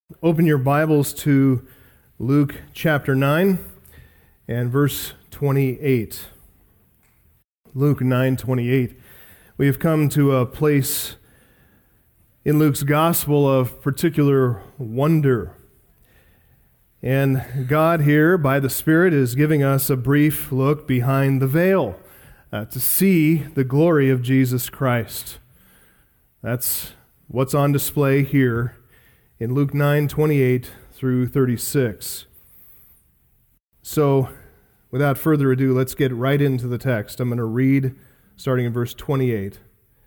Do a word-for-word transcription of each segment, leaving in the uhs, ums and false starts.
Open your Bibles to Luke chapter nine and verse twenty-eight. Luke nine twenty-eight. We have come to a place in Luke's gospel of particular wonder. And God here, by the Spirit, is giving us a brief look behind the veil uh, to see the glory of Jesus Christ. That's what's on display here in Luke nine twenty-eight through thirty-six. So, without further ado, let's get right into the text. I'm going to read starting in verse twenty-eight.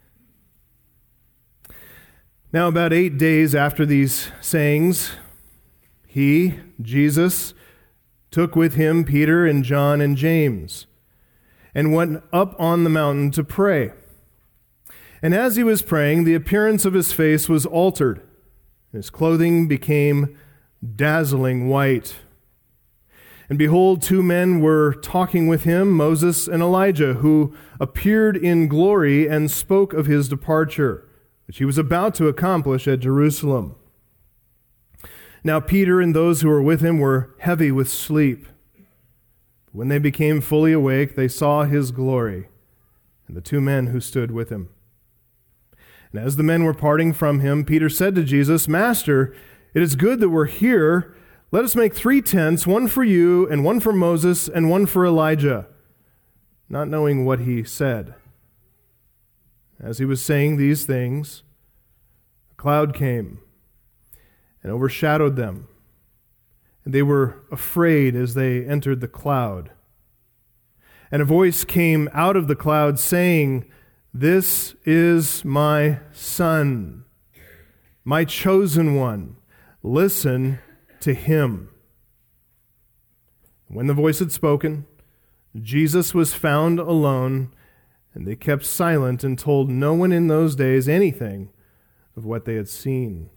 Now, about eight days after these sayings, he, Jesus, took with him Peter and John and James, and went up on the mountain to pray. And as he was praying, the appearance of his face was altered. His clothing became dazzling white. And behold, two men were talking with him, Moses and Elijah, who appeared in glory and spoke of his departure, which he was about to accomplish at Jerusalem. Now Peter and those who were with him were heavy with sleep. When they became fully awake, they saw his glory and the two men who stood with him. And as the men were parting from him, Peter said to Jesus, "Master, it is good that we're here. Let us make three tents, one for you, and one for Moses, and one for Elijah," not knowing what he said. As he was saying these things, a cloud came and overshadowed them, and they were afraid as they entered the cloud. And a voice came out of the cloud saying, "This is my Son, my chosen one. Listen to him." When the voice had spoken, Jesus was found alone, and they kept silent and told no one in those days anything of what they had seen.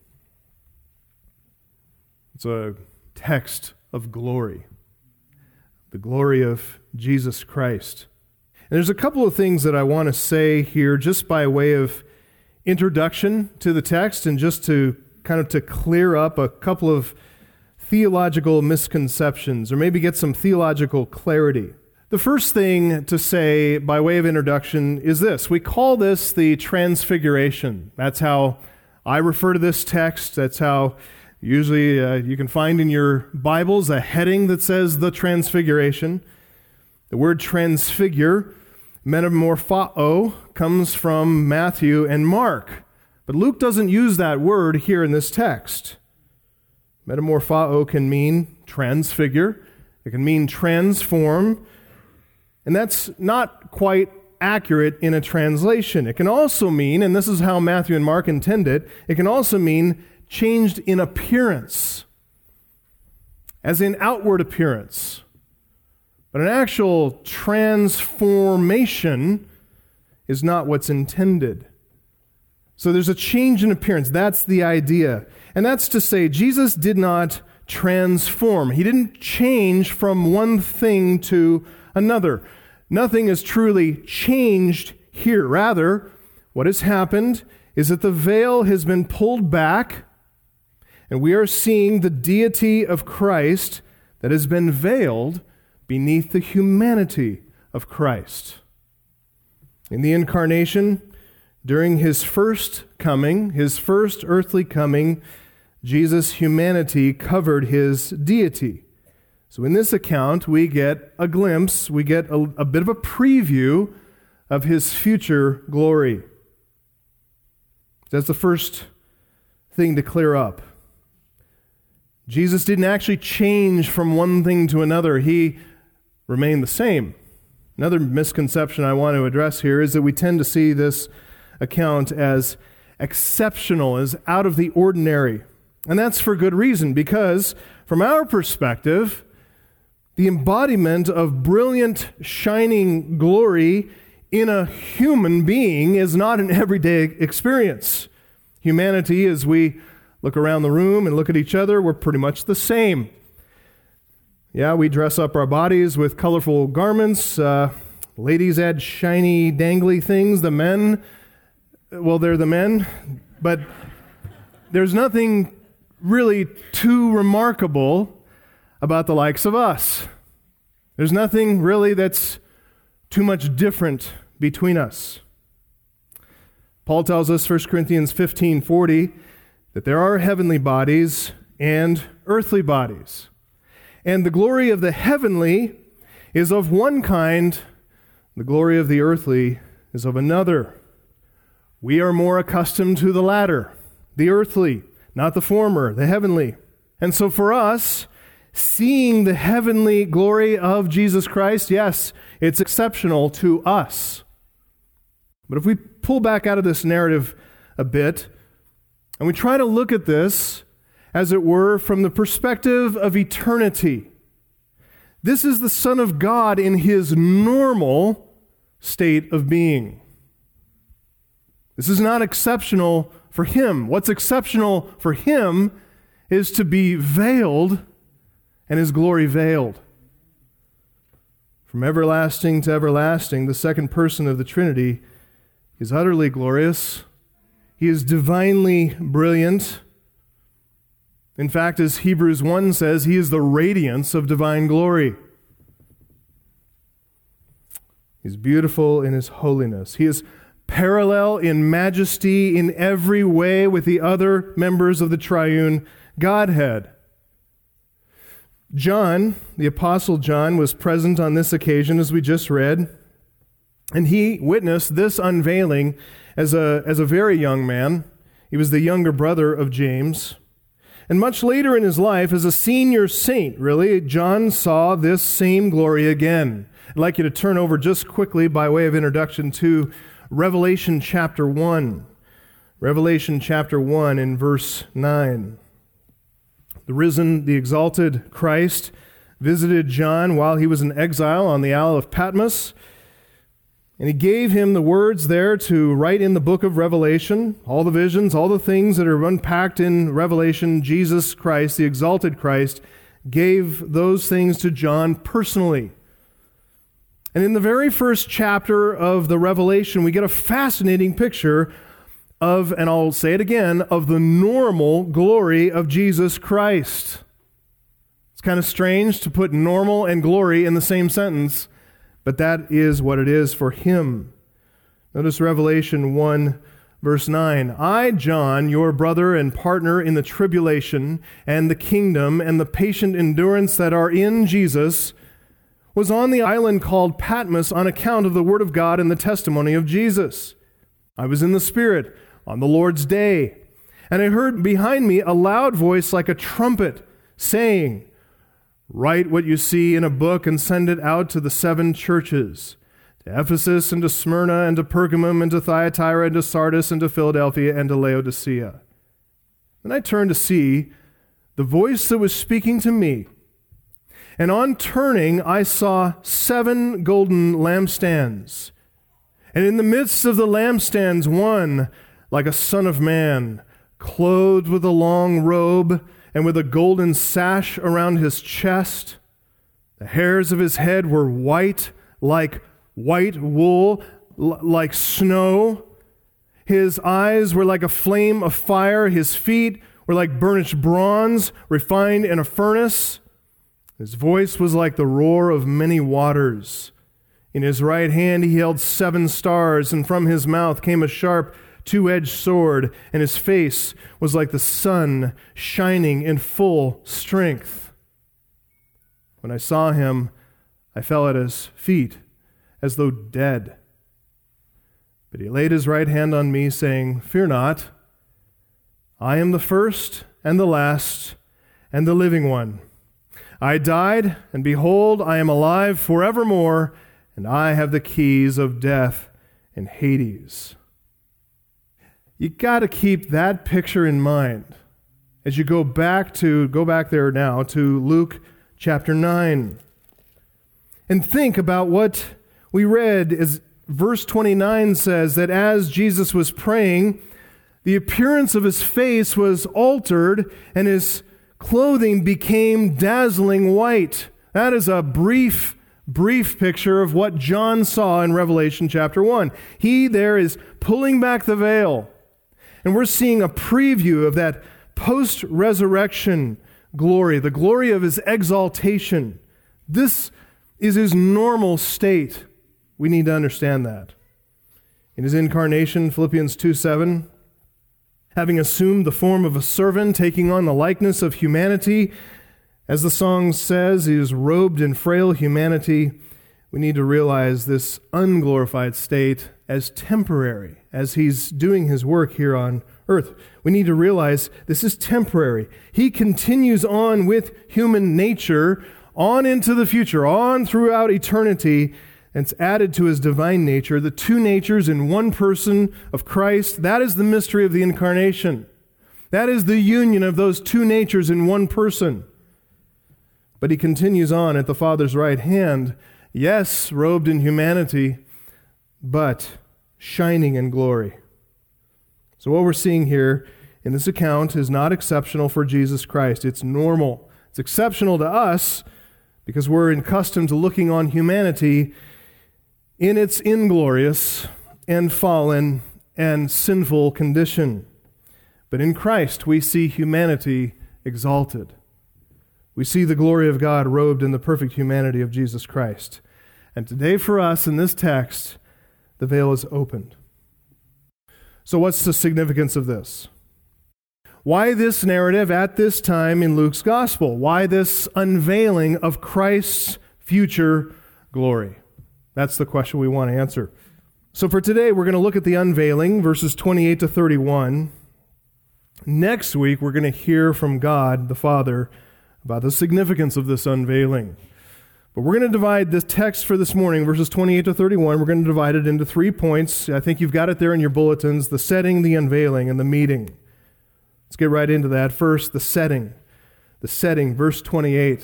It's a text of glory, the glory of Jesus Christ. And there's a couple of things that I want to say here just by way of introduction to the text and just to kind of to clear up a couple of theological misconceptions or maybe get some theological clarity. The first thing to say by way of introduction is this. We call this the Transfiguration. That's how I refer to this text. That's how usually uh, you can find in your Bibles a heading that says the Transfiguration. The word transfigure, metamorphao, comes from Matthew and Mark. But Luke doesn't use that word here in this text. Metamorphao can mean transfigure. It can mean transform. And that's not quite accurate in a translation. It can also mean, and this is how Matthew and Mark intend it, it can also mean changed in appearance, as in outward appearance. But an actual transformation is not what's intended. So there's a change in appearance. That's the idea. And that's to say, Jesus did not transform. He didn't change from one thing to another. Nothing is truly changed here. Rather, what has happened is that the veil has been pulled back, and we are seeing the deity of Christ that has been veiled beneath the humanity of Christ. In the incarnation, during his first coming, his first earthly coming, Jesus' humanity covered his deity. So in this account, we get a glimpse, we get a, a bit of a preview of his future glory. That's the first thing to clear up. Jesus didn't actually change from one thing to another. He remain the same. Another misconception I want to address here is that we tend to see this account as exceptional, as out of the ordinary. And that's for good reason, because from our perspective, the embodiment of brilliant, shining glory in a human being is not an everyday experience. Humanity, as we look around the room and look at each other, we're pretty much the same. Yeah, we dress up our bodies with colorful garments. Uh, ladies add shiny, dangly things. The men, well, they're the men. But there's nothing really too remarkable about the likes of us. There's nothing really that's too much different between us. Paul tells us, First Corinthians fifteen forty, that there are heavenly bodies and earthly bodies. And the glory of the heavenly is of one kind, the glory of the earthly is of another. We are more accustomed to the latter, the earthly, not the former, the heavenly. And so for us, seeing the heavenly glory of Jesus Christ, yes, it's exceptional to us. But if we pull back out of this narrative a bit, and we try to look at this, as it were, from the perspective of eternity, this is the Son of God in his normal state of being. This is not exceptional for him. What's exceptional for him is to be veiled and his glory veiled. From everlasting to everlasting, the second person of the Trinity is utterly glorious. He is divinely brilliant. In fact, as Hebrews one says, he is the radiance of divine glory. He's beautiful in his holiness. He is parallel in majesty in every way with the other members of the triune Godhead. John, the Apostle John, was present on this occasion, as we just read, and he witnessed this unveiling as a, as a very young man. He was the younger brother of James. And much later in his life, as a senior saint, really, John saw this same glory again. I'd like you to turn over just quickly, by way of introduction, to Revelation chapter one. Revelation chapter one in verse nine. The risen, the exalted Christ visited John while he was in exile on the Isle of Patmos, and he gave him the words there to write in the book of Revelation, all the visions, all the things that are unpacked in Revelation. Jesus Christ, the exalted Christ, gave those things to John personally. And in the very first chapter of the Revelation, we get a fascinating picture of, and I'll say it again, of the normal glory of Jesus Christ. It's kind of strange to put normal and glory in the same sentence, but that is what it is for him. Notice Revelation one, verse nine. I, John, your brother and partner in the tribulation and the kingdom and the patient endurance that are in Jesus, was on the island called Patmos on account of the word of God and the testimony of Jesus. I was in the Spirit on the Lord's day, and I heard behind me a loud voice like a trumpet saying, write what you see in a book and send it out to the seven churches, to Ephesus and to Smyrna and to Pergamum and to Thyatira and to Sardis and to Philadelphia and to Laodicea. And I turned to see the voice that was speaking to me. And on turning, I saw seven golden lampstands. And in the midst of the lampstands, one like a son of man, clothed with a long robe and with a golden sash around his chest. The hairs of his head were white, like white wool, l- like snow. His eyes were like a flame of fire. His feet were like burnished bronze, refined in a furnace. His voice was like the roar of many waters. In his right hand he held seven stars, and from his mouth came a sharp two-edged sword, and his face was like the sun shining in full strength. When I saw him, I fell at his feet as though dead. But he laid his right hand on me, saying, fear not, I am the first and the last and the living one. I died, and behold, I am alive forevermore, and I have the keys of death and Hades. You got to keep that picture in mind as you go back to, go back there now to Luke chapter nine. And think about what we read as verse twenty-nine says, that as Jesus was praying, the appearance of his face was altered and his clothing became dazzling white. That is a brief, brief picture of what John saw in Revelation chapter one. He there is pulling back the veil. And we're seeing a preview of that post-resurrection glory, the glory of his exaltation. This is his normal state. We need to understand that. In his incarnation, Philippians two seven, having assumed the form of a servant, taking on the likeness of humanity, as the song says, he is robed in frail humanity. We need to realize this unglorified state as temporary, as he's doing his work here on earth. We need to realize this is temporary. He continues on with human nature on into the future, on throughout eternity, and it's added to his divine nature, the two natures in one person of Christ. That is the mystery of the incarnation. That is the union of those two natures in one person. But he continues on at the Father's right hand, yes, robed in humanity, but shining in glory. So what we're seeing here in this account is not exceptional for Jesus Christ. It's normal. It's exceptional to us because we're accustomed to looking on humanity in its inglorious and fallen and sinful condition. But in Christ, we see humanity exalted. We see the glory of God robed in the perfect humanity of Jesus Christ. And today for us in this text, the veil is opened. So what's the significance of this? Why this narrative at this time in Luke's gospel? Why this unveiling of Christ's future glory? That's the question we want to answer. So for today, we're going to look at the unveiling, verses twenty-eight to thirty-one. Next week, we're going to hear from God the Father about the significance of this unveiling. But we're going to divide this text for this morning, verses twenty-eight to thirty-one, we're going to divide it into three points. I think you've got it there in your bulletins: the setting, the unveiling, and the meeting. Let's get right into that. First, the setting. The setting, verse twenty-eight.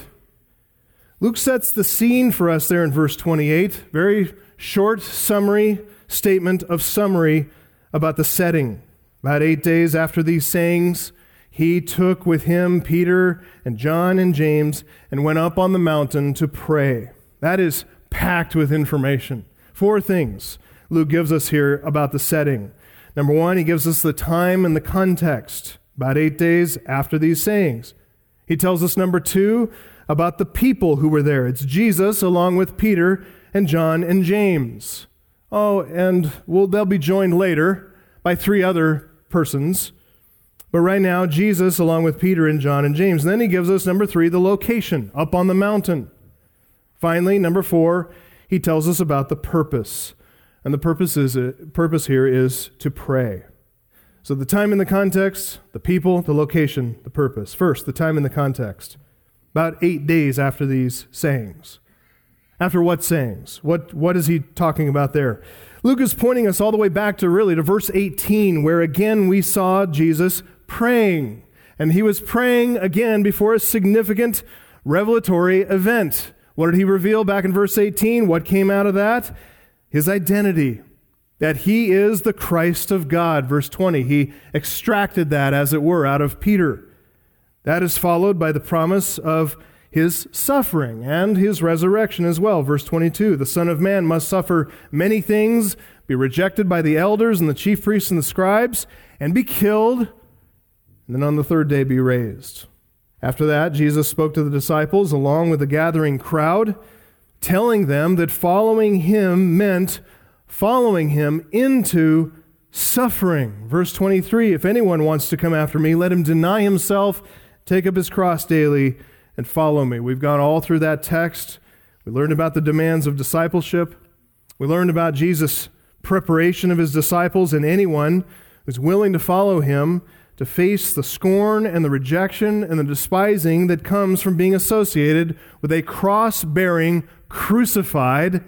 Luke sets the scene for us there in verse twenty-eight. Very short summary statement of summary about the setting. About eight days after these sayings, he took with him Peter and John and James and went up on the mountain to pray. That is packed with information. Four things Luke gives us here about the setting. Number one, he gives us the time and the context. About eight days after these sayings. He tells us, number two, about the people who were there. It's Jesus along with Peter and John and James. Oh, and well, they'll be joined later by three other persons. But right now, Jesus along with Peter and John and James. And then he gives us, number three, the location, up on the mountain. Finally, number four, he tells us about the purpose. And the purpose is purpose here is to pray. So the time and the context, the people, the location, the purpose. First, the time and the context. About eight days after these sayings. After what sayings? What, what is he talking about there? Luke is pointing us all the way back to really to verse eighteen, where again we saw Jesus praying. And he was praying again before a significant revelatory event. What did he reveal back in verse eighteen? What came out of that? His identity. That he is the Christ of God. Verse twenty, he extracted that, as it were, out of Peter. That is followed by the promise of his suffering and his resurrection as well. Verse twenty-two, the Son of Man must suffer many things, be rejected by the elders and the chief priests and the scribes, and be killed, and then on the third day be raised. After that, Jesus spoke to the disciples along with the gathering crowd, telling them that following him meant following him into suffering. Verse twenty-three, if anyone wants to come after me, let him deny himself, take up his cross daily, and follow me. We've gone all through that text. We learned about the demands of discipleship. We learned about Jesus' preparation of his disciples and anyone who's willing to follow him to face the scorn and the rejection and the despising that comes from being associated with a cross-bearing, crucified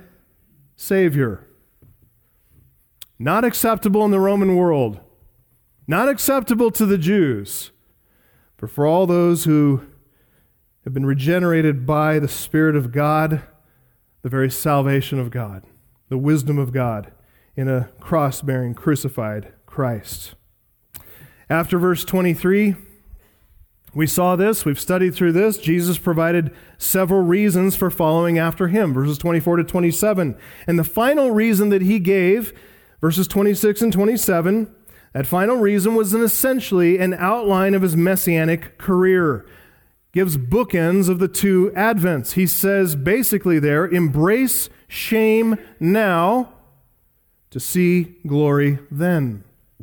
Savior. Not acceptable in the Roman world. Not acceptable to the Jews. But for all those who have been regenerated by the Spirit of God, the very salvation of God, the wisdom of God in a cross-bearing, crucified Christ. After verse twenty-three, we saw this, we've studied through this. Jesus provided several reasons for following after him, verses twenty-four to twenty-seven. And the final reason that he gave, verses twenty-six and twenty-seven, That final reason was an essentially an outline of his messianic career. Gives bookends of the two advents. He says basically there, embrace shame now to see glory then.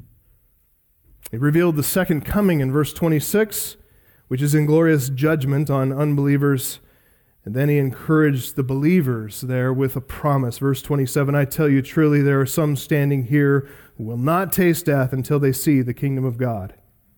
He revealed the second coming in verse twenty-six, which is inglorious judgment on unbelievers. And then he encouraged the believers there with a promise. Verse twenty-seven, I tell you truly, there are some standing here who will not taste death until they see the kingdom of God.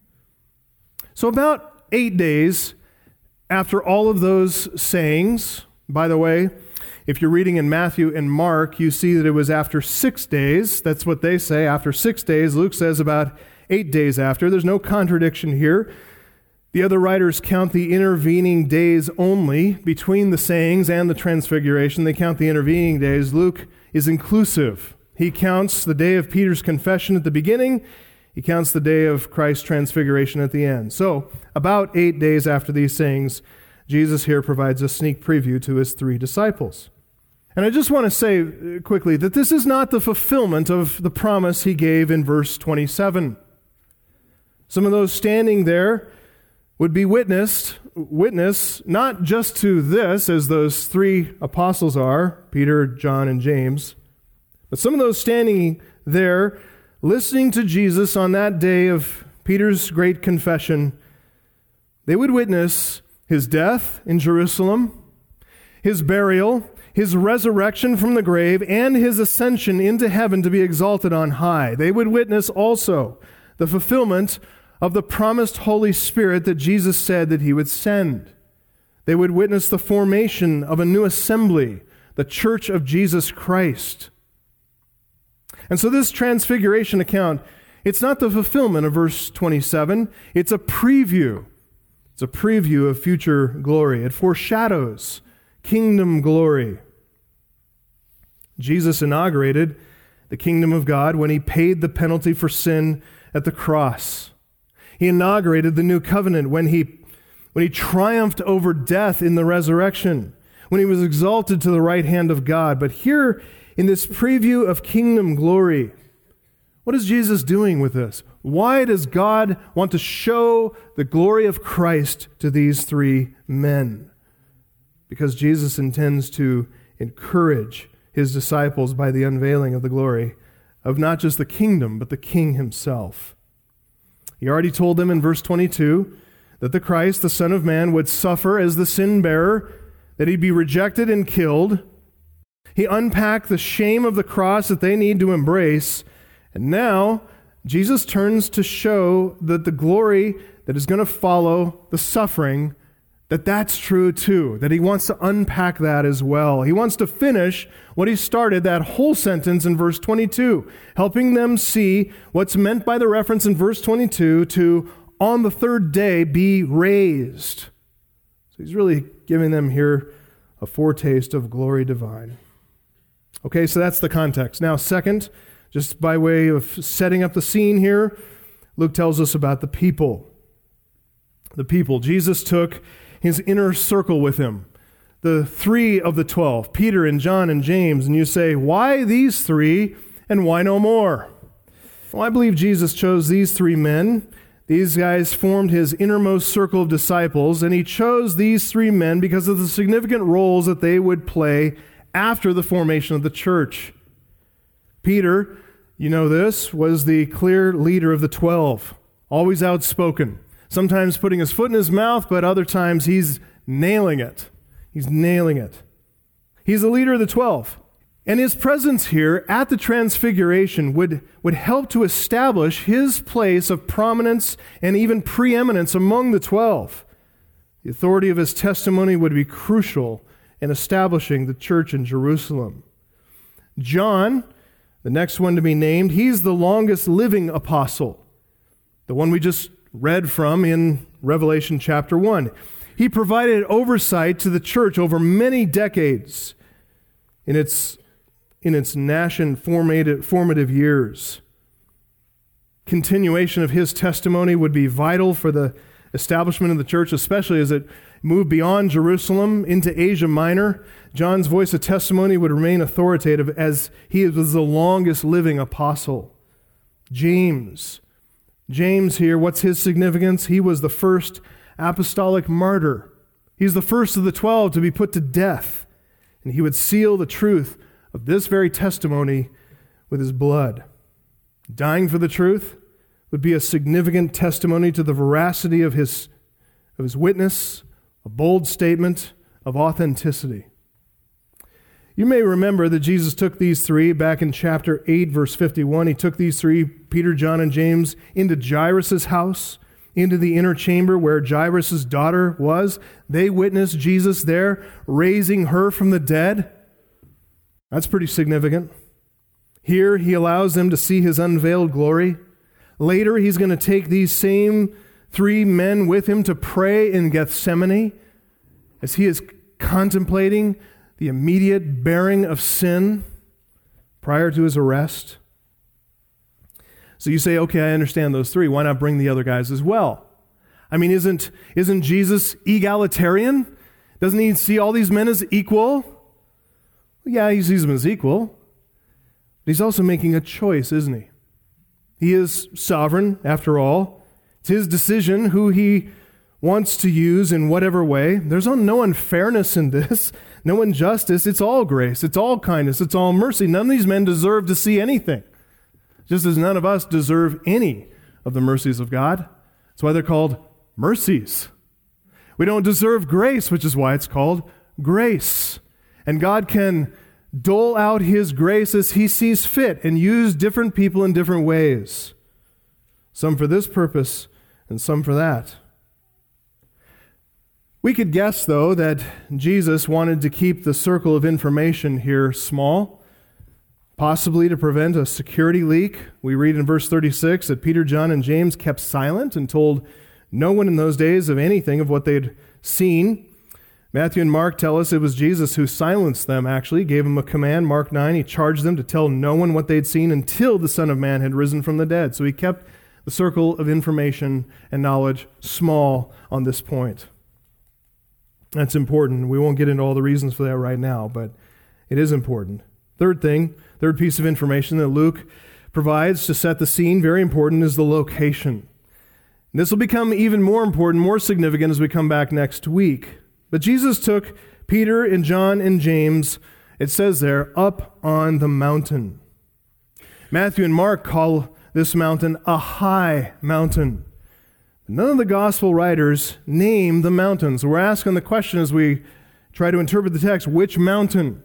So about eight days after all of those sayings, by the way, if you're reading in Matthew and Mark, you see that it was after six days. That's what they say, after six days. Luke says about eight days after. There's no contradiction here. The other writers count the intervening days only between the sayings and the transfiguration. They count the intervening days. Luke is inclusive. He counts the day of Peter's confession at the beginning. He counts the day of Christ's transfiguration at the end. So, about eight days after these sayings, Jesus here provides a sneak preview to his three disciples. And I just want to say quickly that this is not the fulfillment of the promise he gave in verse twenty-seven. Some of those standing there would be witnessed, witness not just to this, as those three apostles are, Peter, John, and James, but some of those standing there listening to Jesus on that day of Peter's great confession, they would witness his death in Jerusalem, his burial, his resurrection from the grave, and his ascension into heaven to be exalted on high. They would witness also the fulfillment of the promised Holy Spirit that Jesus said that he would send. They would witness the formation of a new assembly, the Church of Jesus Christ. And so this transfiguration account, it's not the fulfillment of verse twenty-seven. It's a preview. It's a preview of future glory. It foreshadows kingdom glory. Jesus inaugurated the kingdom of God when he paid the penalty for sin at the cross. He inaugurated the new covenant when he, when he triumphed over death in the resurrection, when he was exalted to the right hand of God. But here in this preview of kingdom glory, what is Jesus doing with this? Why does God want to show the glory of Christ to these three men? Because Jesus intends to encourage his disciples by the unveiling of the glory of not just the kingdom, but the King himself. He already told them in verse twenty-two that the Christ, the Son of Man, would suffer as the sin bearer, that he'd be rejected and killed. He unpacked the shame of the cross that they need to embrace. And now Jesus turns to show that the glory that is going to follow the suffering, that that's true too, that he wants to unpack that as well. He wants to finish what he started, that whole sentence in verse twenty-two, helping them see what's meant by the reference in verse twenty-two to on the third day be raised. So he's really giving them here a foretaste of glory divine. Okay, so that's the context. Now, second, just by way of setting up the scene here, Luke tells us about the people. The people. Jesus took his inner circle with him, the three of the twelve, Peter and John and James, and you say, why these three and why no more? Well, I believe Jesus chose these three men. These guys formed his innermost circle of disciples, and he chose these three men because of the significant roles that they would play after the formation of the church. Peter, you know this, was the clear leader of the twelve, always outspoken, sometimes putting his foot in his mouth, but other times he's nailing it. He's nailing it. He's the leader of the twelve. And his presence here at the Transfiguration would, would help to establish his place of prominence and even preeminence among the twelve. The authority of his testimony would be crucial in establishing the church in Jerusalem. John, the next one to be named, he's the longest living apostle, the one we just read from in Revelation chapter one. He provided oversight to the church over many decades in its, in its nascent formative, formative years. Continuation of his testimony would be vital for the establishment of the church, especially as it moved beyond Jerusalem into Asia Minor. John's voice of testimony would remain authoritative as he was the longest living apostle. James. James here, what's his significance? He was the first apostolic martyr. He's the first of the twelve to be put to death. And he would seal the truth of this very testimony with his blood. Dying for the truth would be a significant testimony to the veracity of his, of his witness, a bold statement of authenticity. You may remember that Jesus took these three back in chapter eight, verse fifty-one. He took these three, Peter, John, and James, into Jairus' house, into the inner chamber where Jairus' daughter was. They witnessed Jesus there, raising her from the dead. That's pretty significant. Here, he allows them to see his unveiled glory. Later, he's going to take these same three men with him to pray in Gethsemane as he is contemplating the immediate bearing of sin prior to his arrest. So you say, okay, I understand those three. Why not bring the other guys as well? I mean, isn't, isn't Jesus egalitarian? Doesn't he see all these men as equal? Well, yeah, he sees them as equal. But he's also making a choice, isn't he? He is sovereign, after all. It's his decision who he wants to use in whatever way. There's no unfairness in this, no injustice. It's all grace, it's all kindness, it's all mercy. None of these men deserve to see anything, just as none of us deserve any of the mercies of God. That's why they're called mercies. We don't deserve grace, which is why it's called grace. And God can dole out his grace as he sees fit and use different people in different ways. Some for this purpose and some for that. We could guess, though, that Jesus wanted to keep the circle of information here small, possibly to prevent a security leak. We read in verse thirty-six that Peter, John, and James kept silent and told no one in those days of anything of what they'd seen. Matthew and Mark tell us it was Jesus who silenced them, actually, gave them a command. Mark nine, he charged them to tell no one what they'd seen until the Son of Man had risen from the dead. So he kept the circle of information and knowledge small on this point. That's important. We won't get into all the reasons for that right now, but it is important. Third thing, third piece of information that Luke provides to set the scene, very important, is the location. And this will become even more important, more significant as we come back next week. But Jesus took Peter and John and James, it says there, up on the mountain. Matthew and Mark call this mountain a high mountain. None of the gospel writers name the mountains. We're asking the question as we try to interpret the text, which mountain?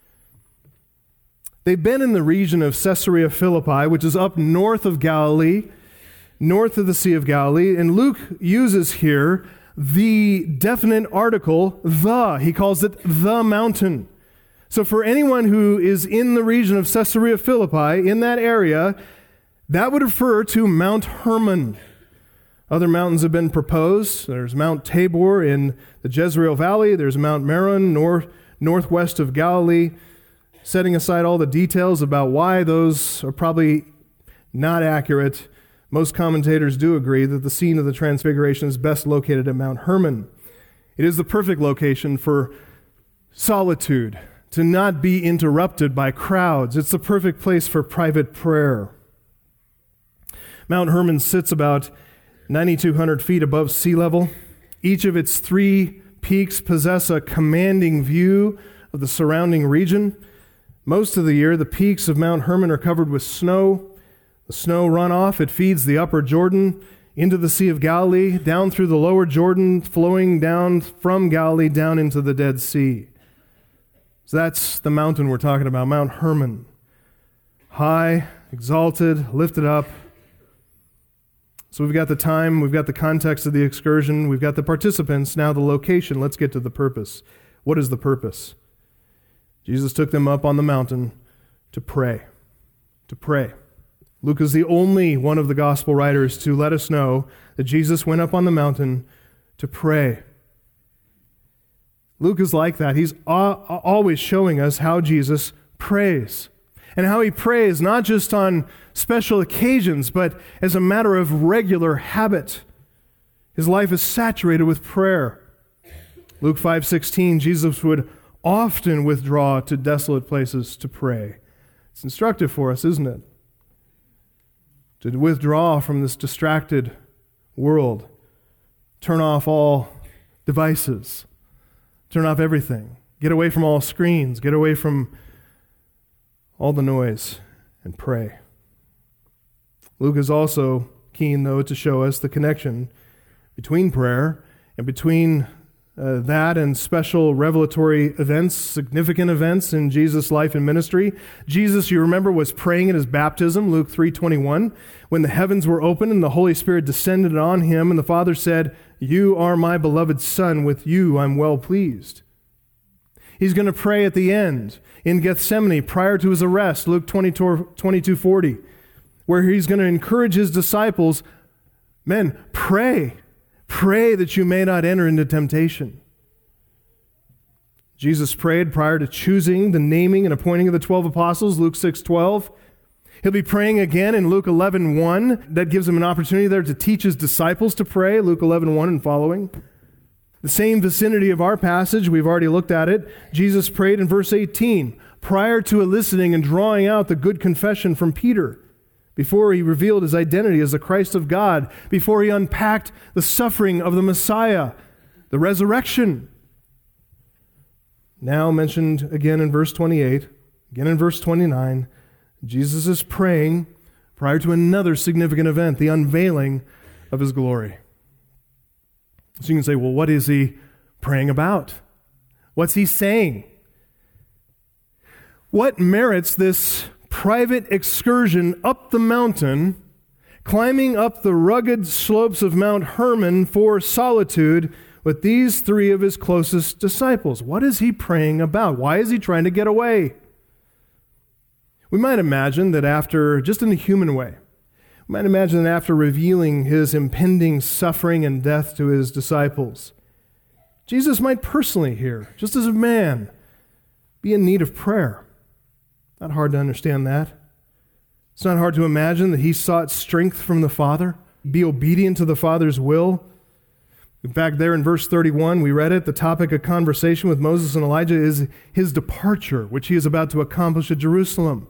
They've been in the region of Caesarea Philippi, which is up north of Galilee, north of the Sea of Galilee, and Luke uses here the definite article, the. He calls it the mountain. So for anyone who is in the region of Caesarea Philippi, in that area, that would refer to Mount Hermon. Other mountains have been proposed. There's Mount Tabor in the Jezreel Valley. There's Mount Meron, north, northwest of Galilee. Setting aside all the details about why those are probably not accurate, most commentators do agree that the scene of the Transfiguration is best located at Mount Hermon. It is the perfect location for solitude, to not be interrupted by crowds. It's the perfect place for private prayer. Mount Hermon sits about nine thousand two hundred feet above sea level. Each of its three peaks possess a commanding view of the surrounding region. Most of the year, the peaks of Mount Hermon are covered with snow. The snow runoff, it feeds the upper Jordan into the Sea of Galilee, down through the lower Jordan, flowing down from Galilee down into the Dead Sea. So that's the mountain we're talking about, Mount Hermon. High, exalted, lifted up. So we've got the time, we've got the context of the excursion, we've got the participants, now the location. Let's get to the purpose. What is the purpose? Jesus took them up on the mountain to pray. To pray. Luke is the only one of the gospel writers to let us know that Jesus went up on the mountain to pray. Luke is like that. He's always showing us how Jesus prays. And how he prays not just on special occasions, but as a matter of regular habit. His life is saturated with prayer. Luke five sixteen, Jesus would often withdraw to desolate places to pray. It's instructive for us, isn't it? to withdraw from this distracted world, turn off all devices, turn off everything, get away from all screens, get away from all the noise, and pray. Luke is also keen, though, to show us the connection between prayer and between uh, that and special revelatory events, significant events in Jesus' life and ministry. Jesus, you remember, was praying at his baptism, Luke three twenty-one, when the heavens were opened and the Holy Spirit descended on him, and the Father said, "You are my beloved Son, with you I'm well pleased." He's going to pray at the end in Gethsemane prior to his arrest, Luke twenty-two forty, where he's going to encourage his disciples, men, pray, pray that you may not enter into temptation. Jesus prayed prior to choosing the naming and appointing of the twelve apostles, Luke six twelve. He'll be praying again in Luke eleven one. That gives him an opportunity there to teach his disciples to pray, Luke eleven one and following. The same vicinity of our passage, we've already looked at it. Jesus prayed in verse eighteen, prior to eliciting and drawing out the good confession from Peter, before he revealed his identity as the Christ of God, before he unpacked the suffering of the Messiah, the resurrection. Now mentioned again in verse twenty-eight, again in verse twenty-nine, Jesus is praying prior to another significant event, the unveiling of his glory. So you can say, well, what is he praying about? What's he saying? What merits this private excursion up the mountain, climbing up the rugged slopes of Mount Hermon for solitude with these three of his closest disciples? What is he praying about? Why is he trying to get away? We might imagine that after, just in a human way, we might imagine that after revealing his impending suffering and death to his disciples, Jesus might personally here, just as a man, be in need of prayer. Not hard to understand that. It's not hard to imagine that he sought strength from the Father, be obedient to the Father's will. In fact, there in verse thirty-one, we read it, the topic of conversation with Moses and Elijah is his departure, which he is about to accomplish at Jerusalem.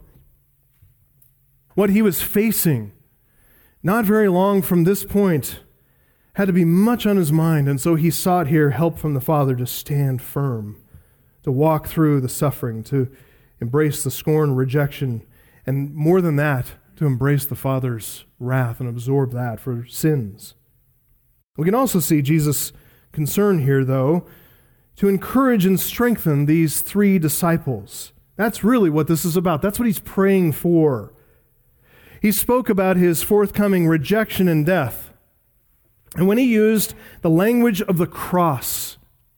What he was facing, not very long from this point, had to be much on his mind, and so he sought here help from the Father to stand firm, to walk through the suffering, to embrace the scorn, rejection, and more than that, to embrace the Father's wrath and absorb that for sins. We can also see Jesus' concern here, though, to encourage and strengthen these three disciples. That's really what this is about. That's what he's praying for. He spoke about his forthcoming rejection and death. And when he used the language of the cross,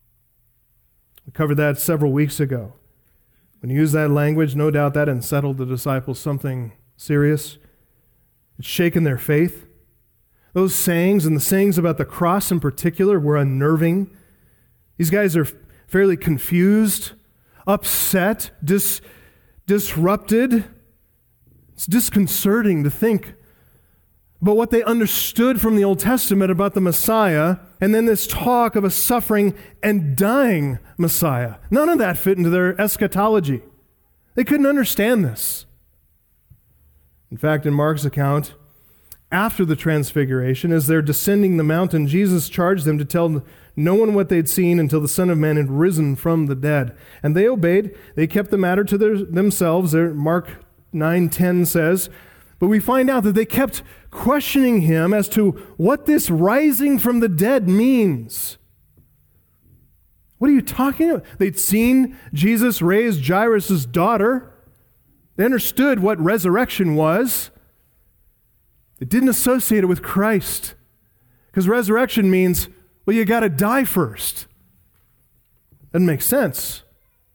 we covered that several weeks ago. When he used that language, no doubt that unsettled the disciples something serious. It's shaken their faith. Those sayings, and the sayings about the cross in particular, were unnerving. These guys are fairly confused, upset, dis- disrupted. It's disconcerting to think about what they understood from the Old Testament about the Messiah, and then this talk of a suffering and dying Messiah. None of that fit into their eschatology. They couldn't understand this. In fact, in Mark's account, after the transfiguration, as they're descending the mountain, Jesus charged them to tell no one what they'd seen until the Son of Man had risen from the dead. And they obeyed. They kept the matter to their, themselves. Mark nine ten says, but we find out that they kept questioning him as to what this rising from the dead means. What are you talking about? They'd seen Jesus raise Jairus' daughter. They understood what resurrection was. They didn't associate it with Christ. Because resurrection means, well, you got to die first. Doesn't make sense.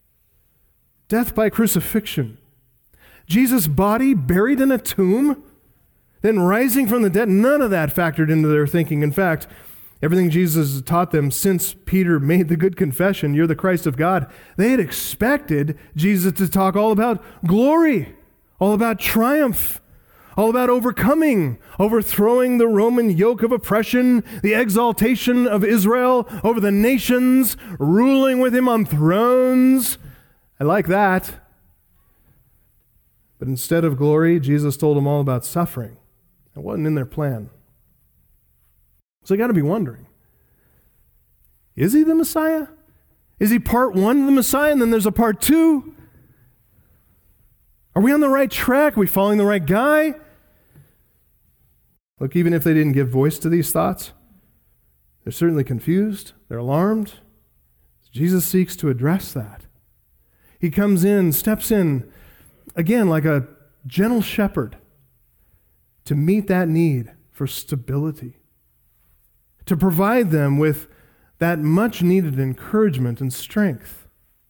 Death by crucifixion. Jesus' body buried in a tomb, then rising from the dead. None of that factored into their thinking. In fact, everything Jesus has taught them since Peter made the good confession, you're the Christ of God, they had expected Jesus to talk all about glory, all about triumph, all about overcoming, overthrowing the Roman yoke of oppression, the exaltation of Israel over the nations, ruling with him on thrones. I like that. But instead of glory, Jesus told them all about suffering It wasn't in their plan. So you got to be wondering, is he the Messiah? Is he part one of the Messiah and then there's a part two? Are we on the right track? Are we following the right guy? Look, even if they didn't give voice to these thoughts, they're certainly confused. They're alarmed. Jesus seeks to address that. He comes in, steps in, again, like a gentle shepherd to meet that need for stability, to provide them with that much-needed encouragement and strength.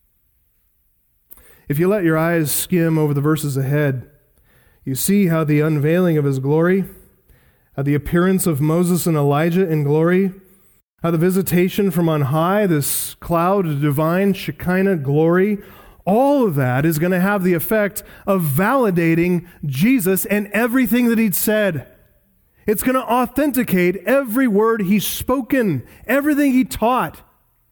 If you let your eyes skim over the verses ahead, you see how the unveiling of his glory, how the appearance of Moses and Elijah in glory, how the visitation from on high, this cloud of divine Shekinah glory, all of that is going to have the effect of validating Jesus and everything that he'd said. It's going to authenticate every word he's spoken, everything he taught.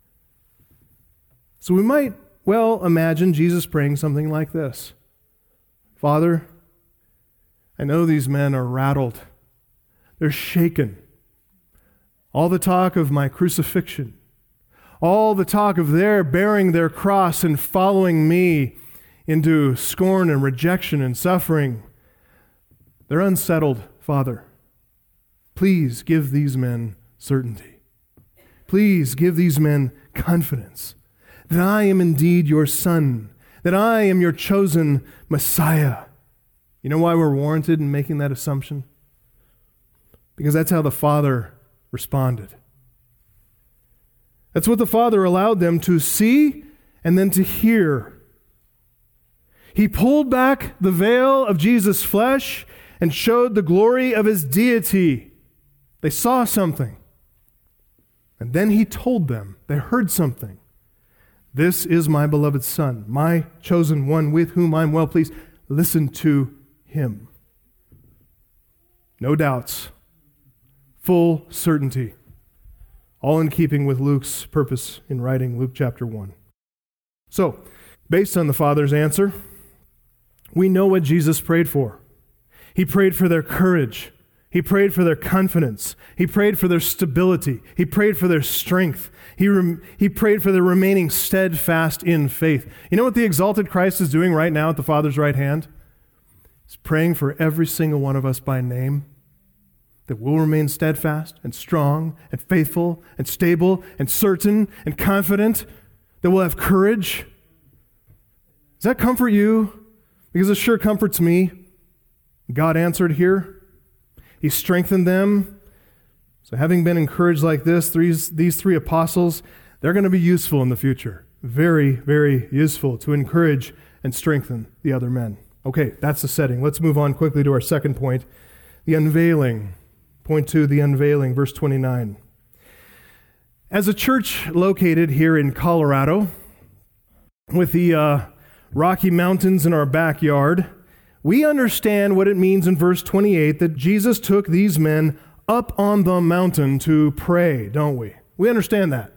So we might well imagine Jesus praying something like this. Father, I know these men are rattled. They're shaken. All the talk of my crucifixion, all the talk of their bearing their cross and following me into scorn and rejection and suffering, they're unsettled, Father. Please give these men certainty. Please give these men confidence that I am indeed your Son, that I am your chosen Messiah. You know why we're warranted in making that assumption? Because that's how the Father responded. That's what the Father allowed them to see and then to hear. He pulled back the veil of Jesus' flesh and showed the glory of his deity. They saw something. And then he told them, they heard something. This is my beloved Son, my chosen one with whom I'm well pleased. Listen to him. No doubts. Full certainty. All in keeping with Luke's purpose in writing Luke chapter one. So, based on the Father's answer, we know what Jesus prayed for. He prayed for their courage. He prayed for their confidence. He prayed for their stability. He prayed for their strength. He, rem- he prayed for their remaining steadfast in faith. You know what the exalted Christ is doing right now at the Father's right hand? He's praying for every single one of us by name, that we'll remain steadfast and strong and faithful and stable and certain and confident, that we'll have courage. Does that comfort you? Because it sure comforts me. God answered here. He strengthened them. So having been encouraged like this, these, these three apostles, they're going to be useful in the future. Very, very useful to encourage and strengthen the other men. Okay, that's the setting. Let's move on quickly to our second point, the unveiling. Point two, the unveiling, verse twenty-nine. As a church located here in Colorado, with the uh, Rocky Mountains in our backyard, we understand what it means in verse twenty-eight that Jesus took these men up on the mountain to pray, don't we? We understand that.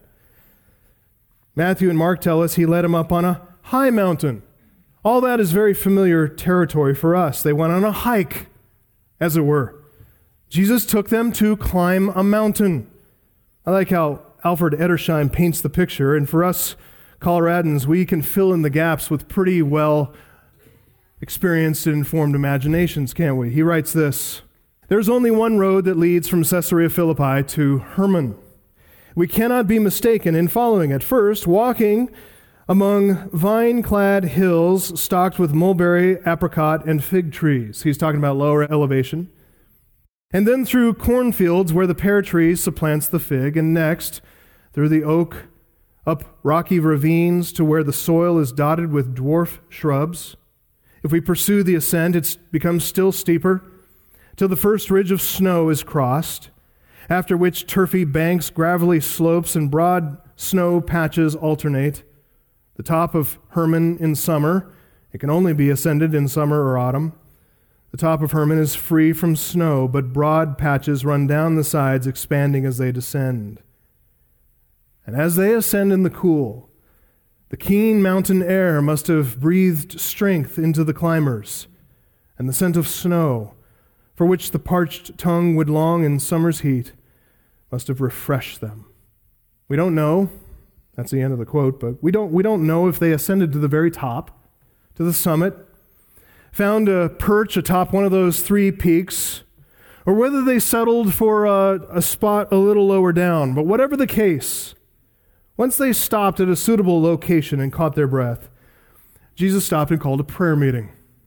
Matthew and Mark tell us he led them up on a high mountain. All that is very familiar territory for us. They went on a hike, as it were. Jesus took them to climb a mountain. I like how Alfred Edersheim paints the picture, and for us Coloradans, we can fill in the gaps with pretty well experienced and informed imaginations, can't we? He writes this: there's only one road that leads from Caesarea Philippi to Hermon. We cannot be mistaken in following it. First, walking among vine-clad hills stocked with mulberry, apricot, and fig trees. He's talking about lower elevation. And then through cornfields where the pear tree supplants the fig, and next through the oak, up rocky ravines to where the soil is dotted with dwarf shrubs. If we pursue the ascent, it becomes still steeper, till the first ridge of snow is crossed, after which turfy banks, gravelly slopes, and broad snow patches alternate. The top of Hermon in summer, it can only be ascended in summer or autumn. The top of Hermon is free from snow, but broad patches run down the sides, expanding as they descend. And as they ascend in the cool, the keen mountain air must have breathed strength into the climbers, and the scent of snow for which the parched tongue would long in summer's heat, must have refreshed them. We don't know, that's the end of the quote, but we don't, we don't know if they ascended to the very top, to the summit, found a perch atop one of those three peaks, or whether they settled for a, a spot a little lower down. But whatever the case, once they stopped at a suitable location and caught their breath, Jesus stopped and called a prayer meeting.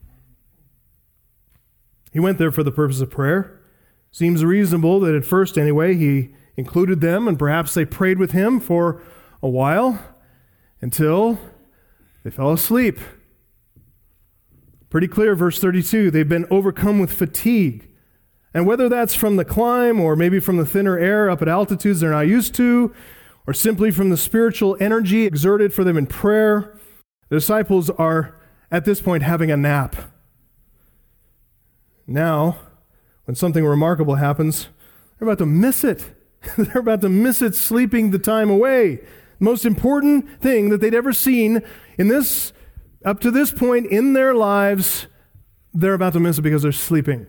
He went there for the purpose of prayer. Seems reasonable that at first anyway, he included them and perhaps they prayed with him for a while until they fell asleep. Pretty clear, verse thirty-two, they've been overcome with fatigue. And whether that's from the climb or maybe from the thinner air up at altitudes they're not used to, or simply from the spiritual energy exerted for them in prayer, the disciples are at this point having a nap. Now, when something remarkable happens, they're about to miss it. They're about to miss it sleeping the time away. The most important thing that they'd ever seen in this, up to this point in their lives, they're about to miss it because they're sleeping.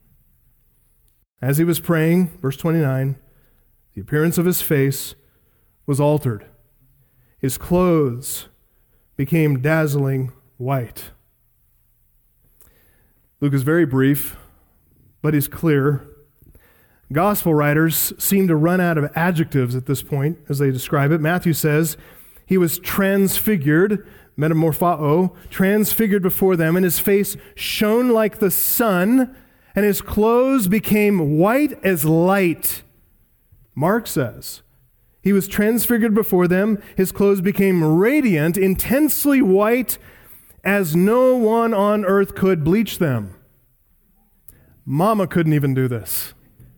As he was praying, verse twenty-nine, the appearance of his face was altered. His clothes became dazzling white. Luke is very brief, but he's clear. Gospel writers seem to run out of adjectives at this point as they describe it. Matthew says he was transfigured, metamorphao, transfigured before them, and his face shone like the sun, and his clothes became white as light. Mark says he was transfigured before them, his clothes became radiant, intensely white, as no one on earth could bleach them. Mama couldn't even do this.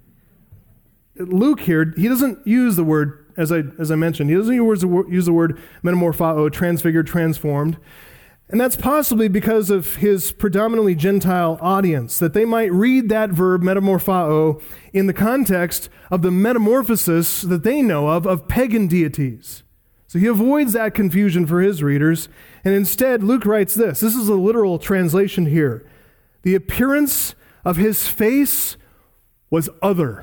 Luke here, he doesn't use the word, as I as I mentioned, he doesn't use the word, use the word metamorphao, transfigured, transformed. And that's possibly because of his predominantly Gentile audience, that they might read that verb, metamorphao, in the context of the metamorphosis that they know of, of pagan deities. So he avoids that confusion for his readers, and instead Luke writes this. This is a literal translation here. The appearance of his face was other.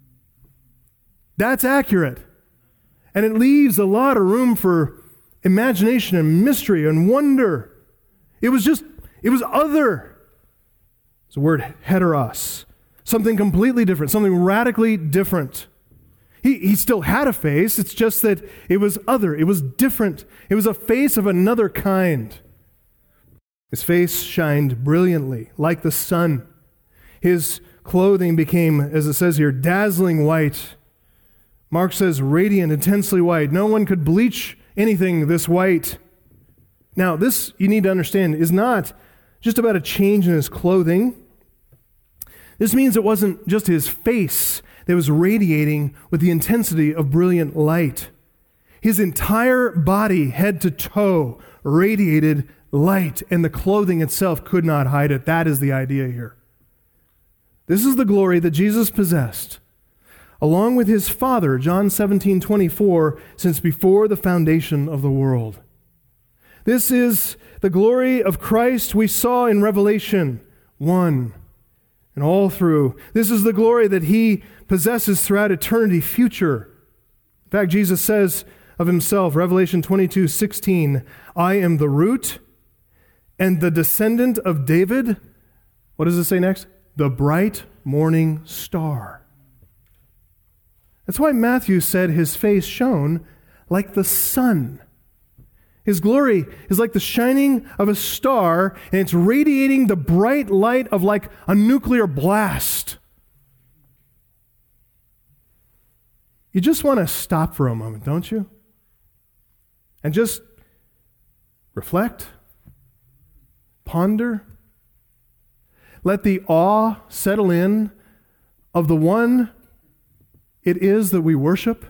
That's accurate. And it leaves a lot of room for imagination and mystery and wonder. It was just, it was other. It's the word heteros. Something completely different, something radically different. He, he still had a face, it's just that it was other, it was different. It was a face of another kind. His face shined brilliantly, like the sun. His clothing became, as it says here, dazzling white. Mark says radiant, intensely white. No one could bleach anything this white. Now, this, you need to understand, is not just about a change in his clothing. This means it wasn't just his face that was radiating with the intensity of brilliant light. His entire body, head to toe, radiated light, and the clothing itself could not hide it. That is the idea here. This is the glory that Jesus possessed, along with his Father, John seventeen twenty-four, since before the foundation of the world. This is the glory of Christ we saw in Revelation one and all through. This is the glory that he possesses throughout eternity future. In fact, Jesus says of himself, Revelation twenty-two sixteen, I am the root and the descendant of David. What does it say next? The bright morning star. That's why Matthew said his face shone like the sun. His glory is like the shining of a star, and it's radiating the bright light of like a nuclear blast. You just want to stop for a moment, don't you? And just reflect, ponder, let the awe settle in of the one it is that we worship,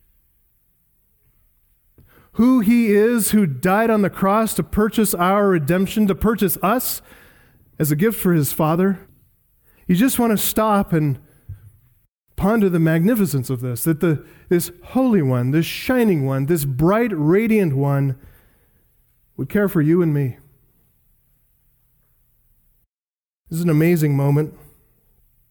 who he is who died on the cross to purchase our redemption, to purchase us as a gift for his Father. You just want to stop and ponder the magnificence of this, that the this holy one, this shining one, this bright, radiant one would care for you and me. This is an amazing moment.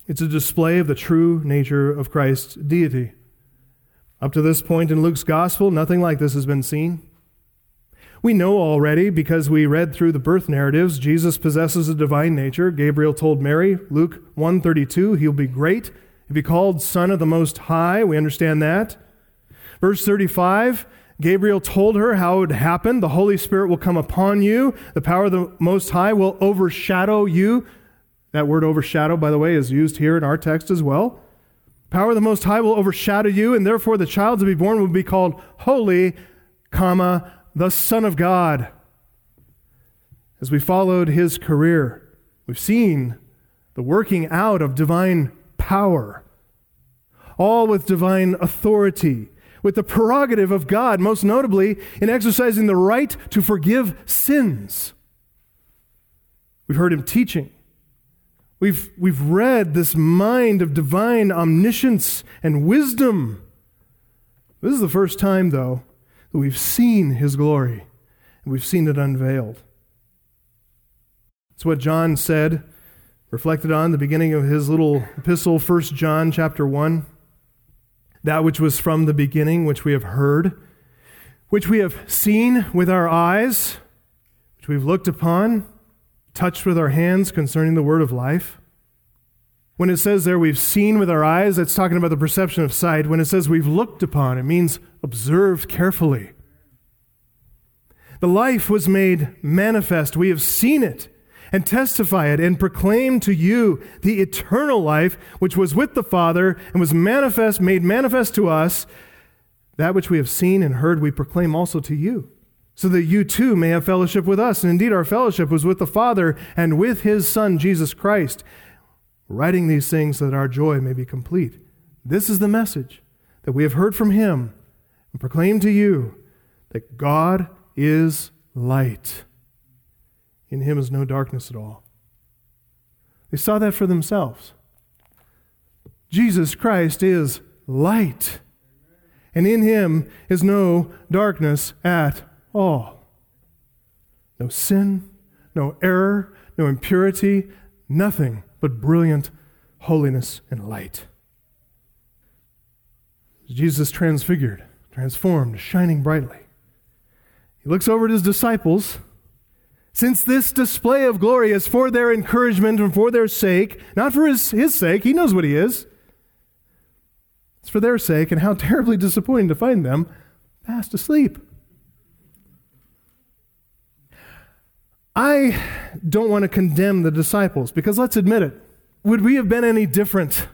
It's a display of the true nature of Christ's deity. Up to this point in Luke's gospel, nothing like this has been seen. We know already, because we read through the birth narratives, Jesus possesses a divine nature. Gabriel told Mary, Luke one thirty-two, he'll be great. He'll be called Son of the Most High. We understand that. Verse thirty-five, Gabriel told her how it would happen. The Holy Spirit will come upon you. The power of the Most High will overshadow you. That word overshadow, by the way, is used here in our text as well. Power of the Most High will overshadow you, and therefore the child to be born will be called Holy, comma, the Son of God. As we followed his career, we've seen the working out of divine power, all with divine authority, with the prerogative of God, most notably in exercising the right to forgive sins. We've heard him teaching. We've, we've read this mind of divine omniscience and wisdom. This is the first time, though, that we've seen his glory, and we've seen it unveiled. It's what John said, reflected on the beginning of his little epistle, First John chapter one. That which was from the beginning, which we have heard, which we have seen with our eyes, which we've looked upon, touched with our hands concerning the word of life. When it says there we've seen with our eyes, that's talking about the perception of sight. When it says we've looked upon, it means observed carefully. The life was made manifest. We have seen it and testify it and proclaim to you the eternal life which was with the Father and was manifest, made manifest to us. That which we have seen and heard we proclaim also to you, so that you too may have fellowship with us. And indeed our fellowship was with the Father and with his Son, Jesus Christ. Writing these things so that our joy may be complete. This is the message that we have heard from him and proclaim to you, that God is light. In him is no darkness at all. They saw that for themselves. Jesus Christ is light, and in him is no darkness at all. No sin, no error, no impurity, nothing but brilliant holiness and light. Jesus transfigured, transformed, shining brightly. He looks over at his disciples. Since this display of glory is for their encouragement and for their sake, not for his, his sake, he knows what he is. It's for their sake, and how terribly disappointing to find them fast asleep. I don't want to condemn the disciples, because let's admit it, would we have been any different?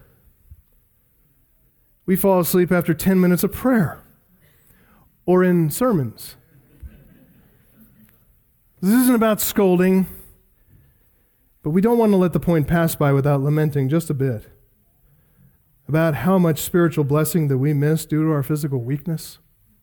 We fall asleep after ten minutes of prayer or in sermons. This isn't about scolding, but we don't want to let the point pass by without lamenting just a bit about how much spiritual blessing that we miss due to our physical weakness.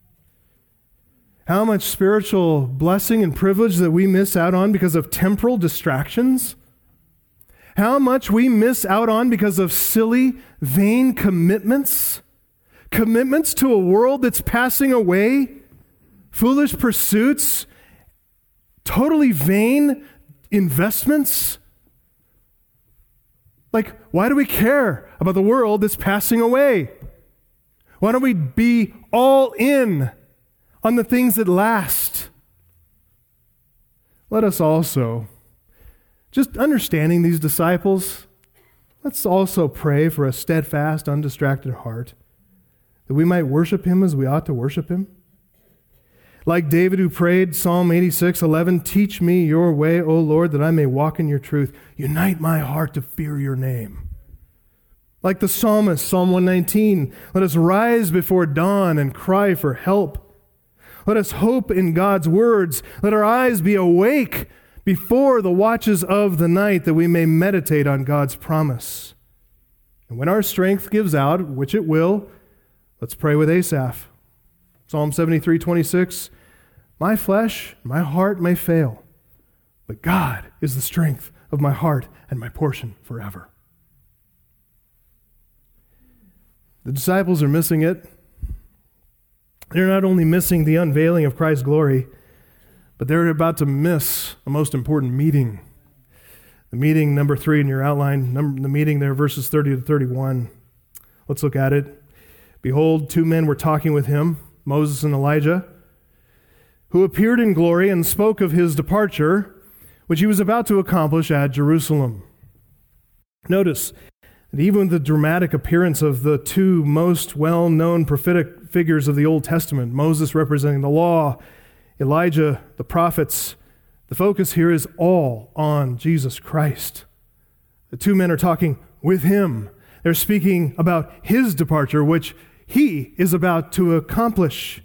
How much spiritual blessing and privilege that we miss out on because of temporal distractions. How much we miss out on because of silly, vain commitments. Commitments to a world that's passing away. Foolish pursuits. Totally vain investments. Like, why do we care about the world that's passing away? Why don't we be all in on the things that last? Let us also, just understanding these disciples, let's also pray for a steadfast, undistracted heart, that we might worship him as we ought to worship him. Like David, who prayed, Psalm eighty-six eleven, teach me your way, O Lord, that I may walk in your truth. Unite my heart to fear your name. Like the psalmist, Psalm one nineteen, let us rise before dawn and cry for help. Let us hope in God's words. Let our eyes be awake before the watches of the night, that we may meditate on God's promise. And when our strength gives out, which it will, let's pray with Asaph. Psalm seventy-three twenty-six, my flesh, my heart may fail, but God is the strength of my heart and my portion forever. The disciples are missing it. They're not only missing the unveiling of Christ's glory, but they're about to miss a most important meeting. The meeting, number three in your outline, number, the meeting there, verses thirty to thirty-one. Let's look at it. Behold, two men were talking with him, Moses and Elijah, who appeared in glory and spoke of his departure, which he was about to accomplish at Jerusalem. Notice that even with the dramatic appearance of the two most well-known prophetic figures of the Old Testament, Moses representing the law, Elijah, the prophets, the focus here is all on Jesus Christ. The two men are talking with him. They're speaking about his departure, which he is about to accomplish.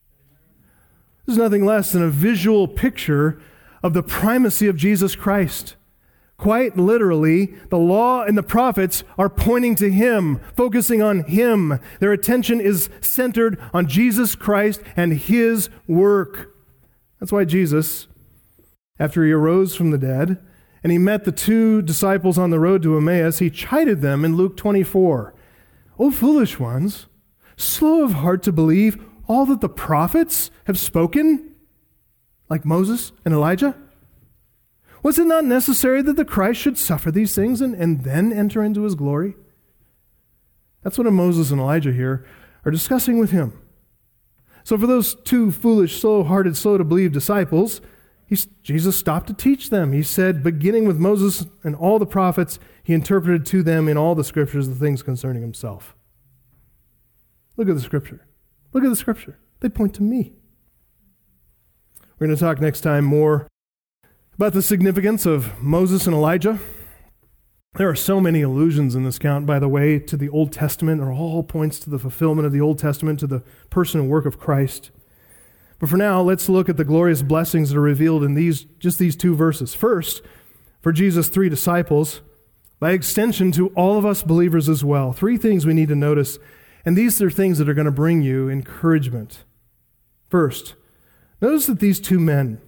This is nothing less than a visual picture of the primacy of Jesus Christ. Quite literally, the law and the prophets are pointing to him, focusing on him. Their attention is centered on Jesus Christ and his work. That's why Jesus, after he arose from the dead, and he met the two disciples on the road to Emmaus, he chided them in Luke twenty-four. O foolish ones, slow of heart to believe all that the prophets have spoken, like Moses and Elijah? Was it not necessary that the Christ should suffer these things and, and then enter into his glory? That's what Moses and Elijah here are discussing with him. So for those two foolish, slow-hearted, slow-to-believe disciples, he's, Jesus stopped to teach them. He said, beginning with Moses and all the prophets, he interpreted to them in all the scriptures the things concerning himself. Look at the scripture. Look at the scripture. They point to me. We're going to talk next time more about the significance of Moses and Elijah. There are so many allusions in this account, by the way, to the Old Testament, or all points to the fulfillment of the Old Testament, to the person and work of Christ. But for now, let's look at the glorious blessings that are revealed in these just these two verses. First, for Jesus' three disciples, by extension to all of us believers as well. Three things we need to notice, and these are things that are going to bring you encouragement. First, notice that these two men,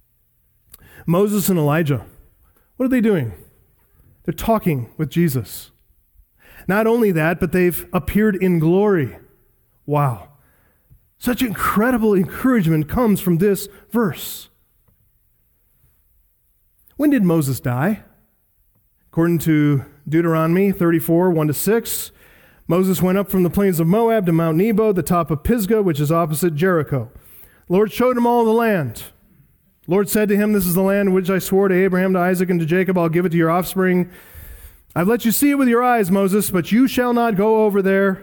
Moses and Elijah, what are they doing? They're talking with Jesus. Not only that, but they've appeared in glory. Wow. Such incredible encouragement comes from this verse. When did Moses die? According to Deuteronomy thirty-four, one to six, Moses went up from the plains of Moab to Mount Nebo, the top of Pisgah, which is opposite Jericho. The Lord showed him all the land. The Lord said to him, this is the land which I swore to Abraham, to Isaac, and to Jacob. I'll give it to your offspring. I've let you see it with your eyes, Moses, but you shall not go over there.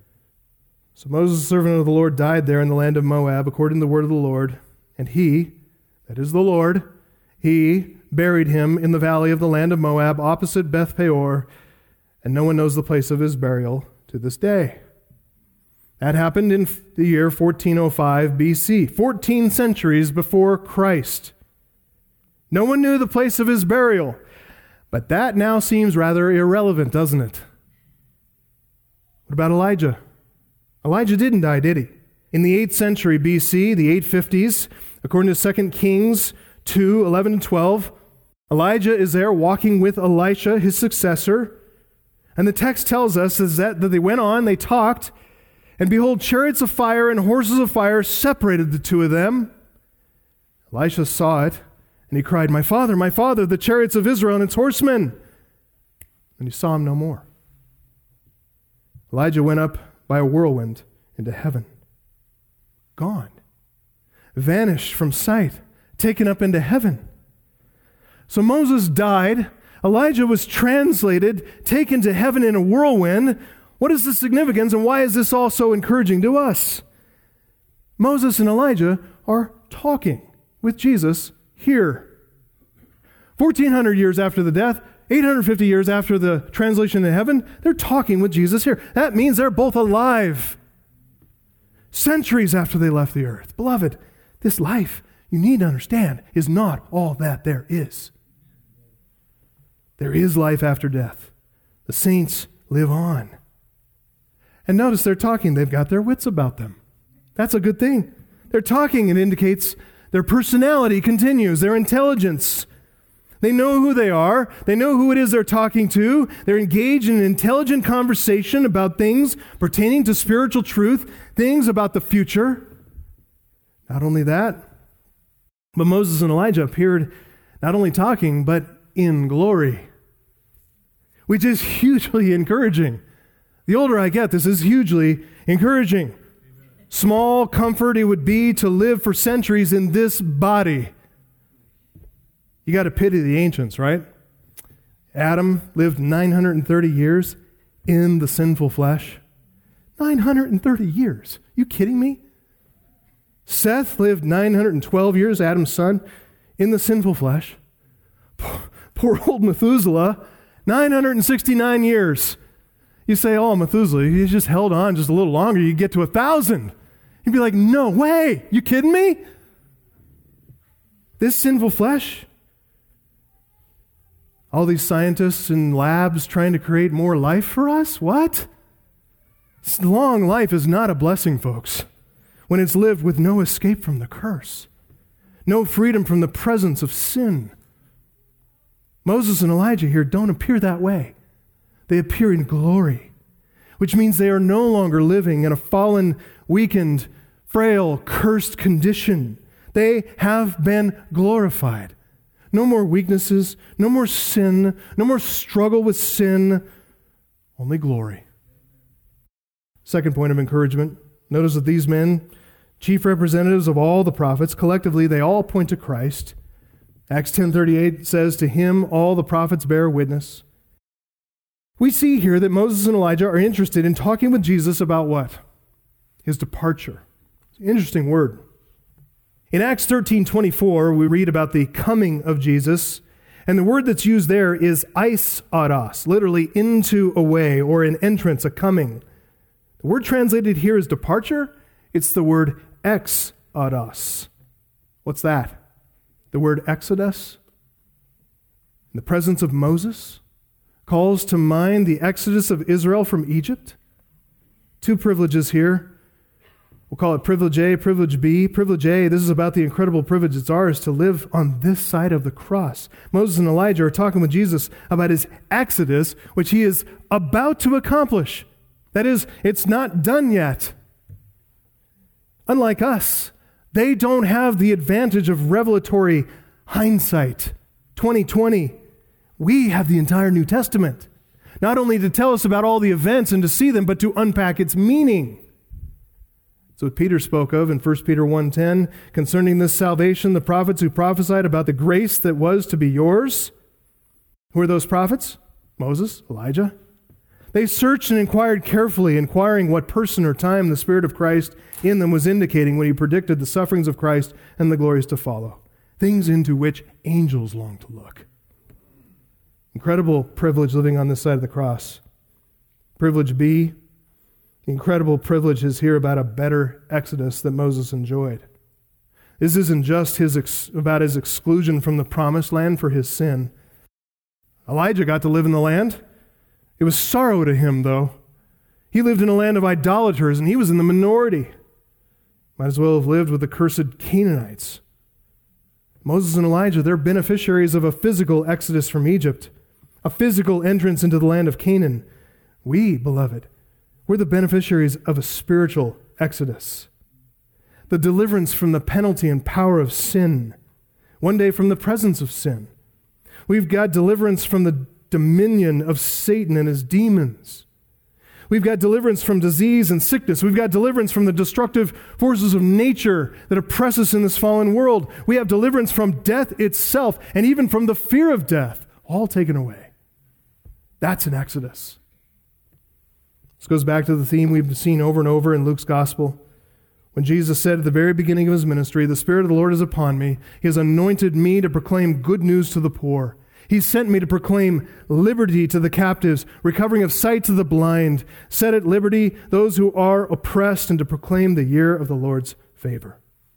So Moses, the servant of the Lord, died there in the land of Moab, according to the word of the Lord. And he, that is the Lord, he buried him in the valley of the land of Moab, opposite Beth Peor, and no one knows the place of his burial to this day. That happened in the year fourteen oh five B C, fourteen centuries before Christ. No one knew the place of his burial, but that now seems rather irrelevant, doesn't it? What about Elijah? Elijah didn't die, did he? In the eighth century B C, the eight fifties, according to Second Kings two, eleven and twelve, Elijah is there walking with Elisha, his successor. And the text tells us is that, that they went on, they talked, and behold, chariots of fire and horses of fire separated the two of them. Elisha saw it, and he cried, my father, my father, the chariots of Israel and its horsemen. And he saw him no more. Elijah went up by a whirlwind into heaven. Gone. Vanished from sight. Taken up into heaven. So Moses died. Elijah was translated, taken to heaven in a whirlwind. What is the significance, and why is this all so encouraging to us? Moses and Elijah are talking with Jesus here. fourteen hundred years after the death, eight hundred fifty years after the translation to heaven, they're talking with Jesus here. That means they're both alive. Centuries after they left the earth. Beloved, this life, you need to understand, is not all that there is. There is life after death. The saints live on. And notice they're talking. They've got their wits about them. That's a good thing. They're talking. It indicates their personality continues, their intelligence. They know who they are. They know who it is they're talking to. They're engaged in an intelligent conversation about things pertaining to spiritual truth, things about the future. Not only that, but Moses and Elijah appeared not only talking, but in glory, which is hugely encouraging. The older I get, this is hugely encouraging. Small comfort it would be to live for centuries in this body. You got to pity the ancients, right? Adam lived nine hundred thirty years in the sinful flesh. nine hundred thirty years. You kidding me? Seth lived nine hundred twelve years, Adam's son, in the sinful flesh. Poor, poor old Methuselah, nine hundred sixty-nine years. You say, oh, Methuselah, he just held on just a little longer, you get to a thousand. You'd be like, no way. You kidding me? This sinful flesh? All these scientists in labs trying to create more life for us? What? Long life is not a blessing, folks, when it's lived with no escape from the curse, no freedom from the presence of sin. Moses and Elijah here don't appear that way. They appear in glory, which means they are no longer living in a fallen, weakened, frail, cursed condition. They have been glorified. No more weaknesses, no more sin, no more struggle with sin, only glory. Second point of encouragement, notice that these men, chief representatives of all the prophets, collectively they all point to Christ. Acts ten thirty-eight says, to him all the prophets bear witness. We see here that Moses and Elijah are interested in talking with Jesus about what? His departure. It's an interesting word. In Acts thirteen twenty-four, we read about the coming of Jesus, and the word that's used there is eis odos, literally into a way, or an entrance, a coming. The word translated here as departure, it's the word exodos. What's that? The word exodus, in the presence of Moses, calls to mind the exodus of Israel from Egypt. Two privileges here. We'll call it privilege A, privilege B. Privilege A, this is about the incredible privilege it's ours to live on this side of the cross. Moses and Elijah are talking with Jesus about his exodus, which he is about to accomplish. That is, it's not done yet. Unlike us, they don't have the advantage of revelatory hindsight, twenty twenty. We have the entire New Testament, not only to tell us about all the events and to see them, but to unpack its meaning. That's what Peter spoke of in First Peter one ten, concerning this salvation, the prophets who prophesied about the grace that was to be yours. Who are those prophets? Moses, Elijah. They searched and inquired carefully, inquiring what person or time the Spirit of Christ in them was indicating when he predicted the sufferings of Christ and the glories to follow, things into which angels long to look. Incredible privilege living on this side of the cross. Privilege B, incredible privilege is here about a better exodus that Moses enjoyed. This isn't just his ex- about his exclusion from the promised land for his sin. Elijah got to live in the land. It was sorrow to him, though. He lived in a land of idolaters, and he was in the minority. Might as well have lived with the cursed Canaanites. Moses and Elijah, they're beneficiaries of a physical exodus from Egypt, a physical entrance into the land of Canaan. We, beloved, we're the beneficiaries of a spiritual exodus. The deliverance from the penalty and power of sin. One day from the presence of sin. We've got deliverance from the dominion of Satan and his demons. We've got deliverance from disease and sickness. We've got deliverance from the destructive forces of nature that oppress us in this fallen world. We have deliverance from death itself and even from the fear of death, all taken away. That's an exodus. This goes back to the theme we've seen over and over in Luke's gospel. When Jesus said at the very beginning of his ministry, "The Spirit of the Lord is upon me. He has anointed me to proclaim good news to the poor. He sent me to proclaim liberty to the captives, recovering of sight to the blind, set at liberty those who are oppressed, and to proclaim the year of the Lord's favor."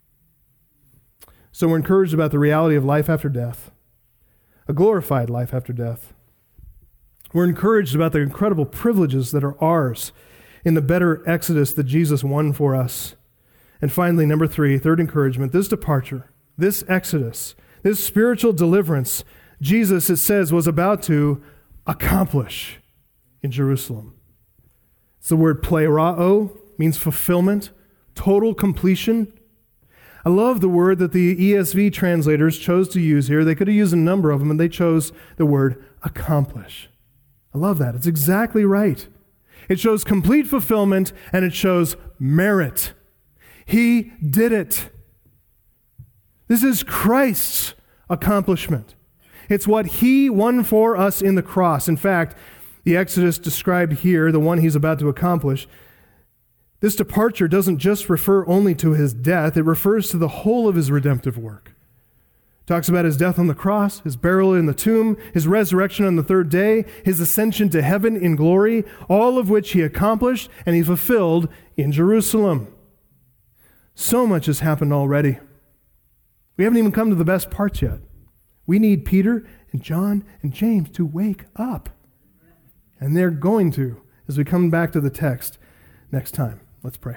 So we're encouraged about the reality of life after death, a glorified life after death. We're encouraged about the incredible privileges that are ours in the better exodus that Jesus won for us. And finally, number three, third encouragement, this departure, this exodus, this spiritual deliverance, Jesus, it says, was about to accomplish in Jerusalem. It's the word plerao, means fulfillment, total completion. I love the word that the E S V translators chose to use here. They could have used a number of them, and they chose the word accomplish. I love that. It's exactly right. It shows complete fulfillment, and it shows merit. He did it. This is Christ's accomplishment. It's what he won for us in the cross. In fact, the Exodus described here, the one he's about to accomplish, this departure doesn't just refer only to his death, it refers to the whole of his redemptive work. It talks about his death on the cross, his burial in the tomb, his resurrection on the third day, his ascension to heaven in glory, all of which he accomplished and he fulfilled in Jerusalem. So much has happened already. We haven't even come to the best parts yet. We need Peter and John and James to wake up. And they're going to as we come back to the text next time. Let's pray.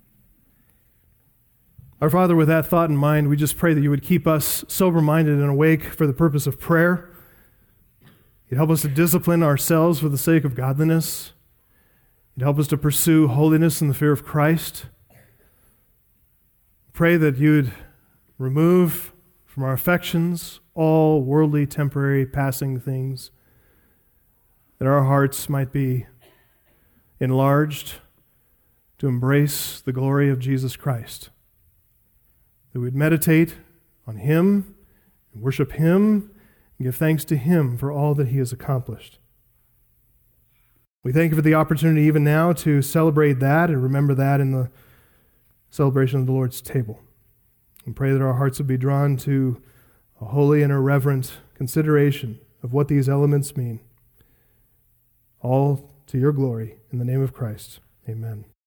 Our Father, with that thought in mind, we just pray that you would keep us sober-minded and awake for the purpose of prayer. You'd help us to discipline ourselves for the sake of godliness. You'd help us to pursue holiness in the fear of Christ. Pray that you'd remove from our affections all worldly, temporary, passing things, that our hearts might be enlarged to embrace the glory of Jesus Christ, that we'd meditate on him, and worship him, and give thanks to him for all that he has accomplished. We thank you for the opportunity even now to celebrate that and remember that in the celebration of the Lord's table. And pray that our hearts would be drawn to a holy and a reverent consideration of what these elements mean. All to your glory, in the name of Christ. Amen.